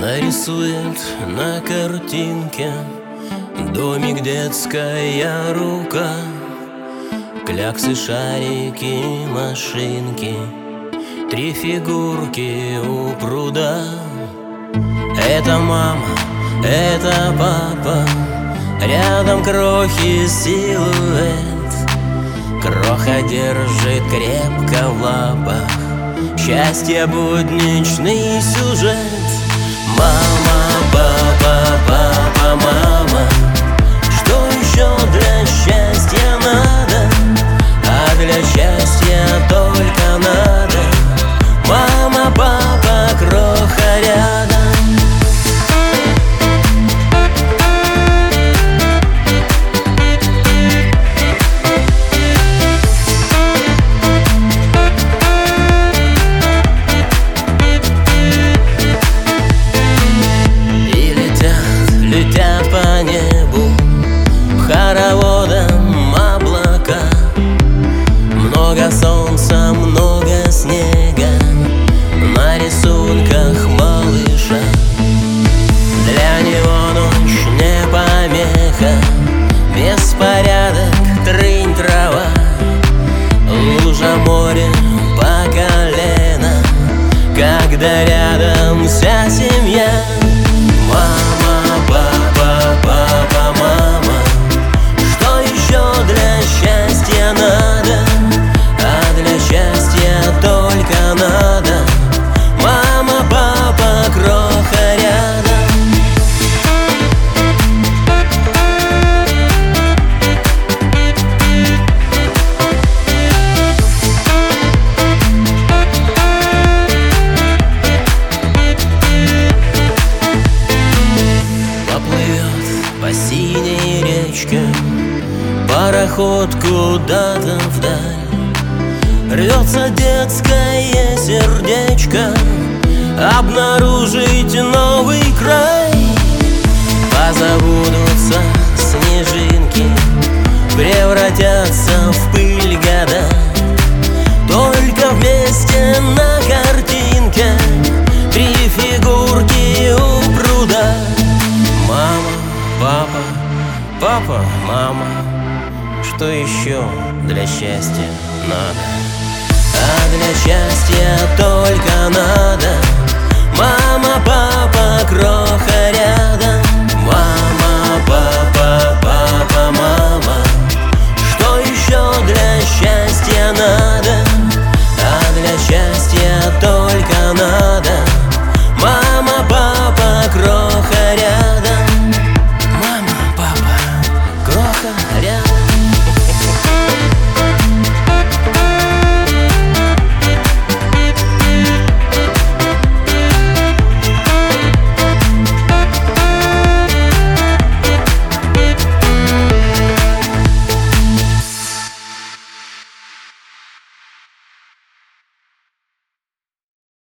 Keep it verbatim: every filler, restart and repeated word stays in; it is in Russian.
Нарисует на картинке домик, детская рука, кляксы, шарики, машинки, три фигурки у пруда. Это мама, это папа, рядом крохи силуэт. Кроха держит крепко в лапах счастье, будничный сюжет. Мама, папа, папа, мама, что еще для счастья надо? А для счастья только надо мама, папа, кроха рядом. Летят по небу хороводом облака, много солнца, много снега на рисунках малыша. Для него ночь не помеха, беспорядок, трынь, трава, лужа, море по колено, когда рядом вся семья. Мама, папа, папа, мама, что еще для счастья надо? А для счастья только надо мама, папа, кроха рядом. По синей речке пароход куда-то вдаль, рвется детское сердечко обнаружить новый край. Позабудутся снежинки, превратятся в пыль года, только вместе на картинке три фигурки у пруда. Мама, папа, папа, мама, что еще для счастья надо? А для счастья только надо мама,